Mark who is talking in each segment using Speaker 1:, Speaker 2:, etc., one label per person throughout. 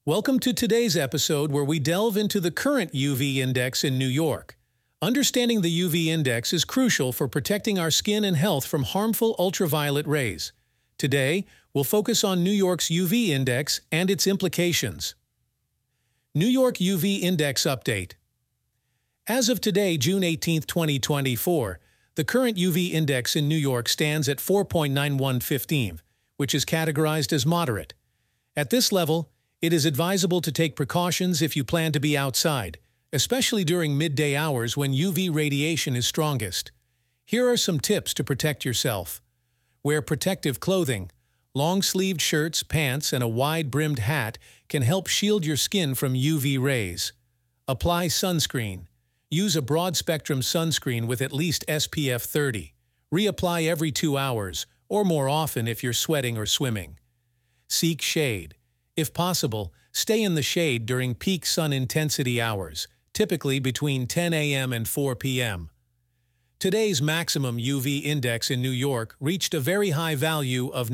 Speaker 1: Welcome to today's episode where we delve into the current UV index in New York. Understanding the UV index is crucial for protecting our skin and health from harmful ultraviolet rays. Today, we'll focus on New York's UV index and its implications. New York UV Index Update. As of today, June 18, 2024, the current UV index in New York stands at 4.9115, which is categorized as moderate. At this level, it is advisable to take precautions if you plan to be outside, especially during midday hours when UV radiation is strongest. Here are some tips to protect yourself. Wear protective clothing. Long-sleeved shirts, pants, and a wide-brimmed hat can help shield your skin from UV rays. Apply sunscreen. Use a broad-spectrum sunscreen with at least SPF 30. Reapply every 2 hours, or more often if you're sweating or swimming. Seek shade. If possible, stay in the shade during peak sun intensity hours, typically between 10 a.m. and 4 p.m. Today's maximum UV index in New York reached a very high value of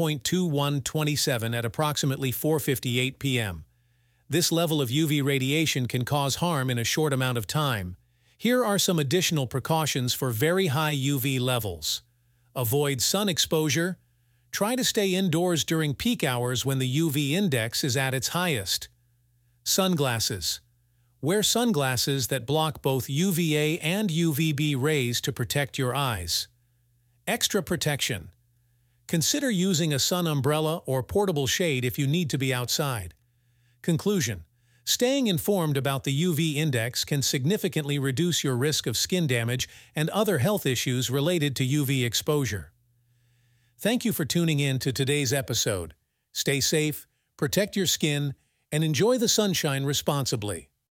Speaker 1: 9.2127 at approximately 4:58 p.m. This level of UV radiation can cause harm in a short amount of time. Here are some additional precautions for very high UV levels. Avoid sun exposure. Try to stay indoors during peak hours when the UV index is at its highest. Sunglasses. Wear sunglasses that block both UVA and UVB rays to protect your eyes. Extra protection. Consider using a sun umbrella or portable shade if you need to be outside. Conclusion. Staying informed about the UV index can significantly reduce your risk of skin damage and other health issues related to UV exposure. Thank you for tuning in to today's episode. Stay safe, protect your skin, and enjoy the sunshine responsibly.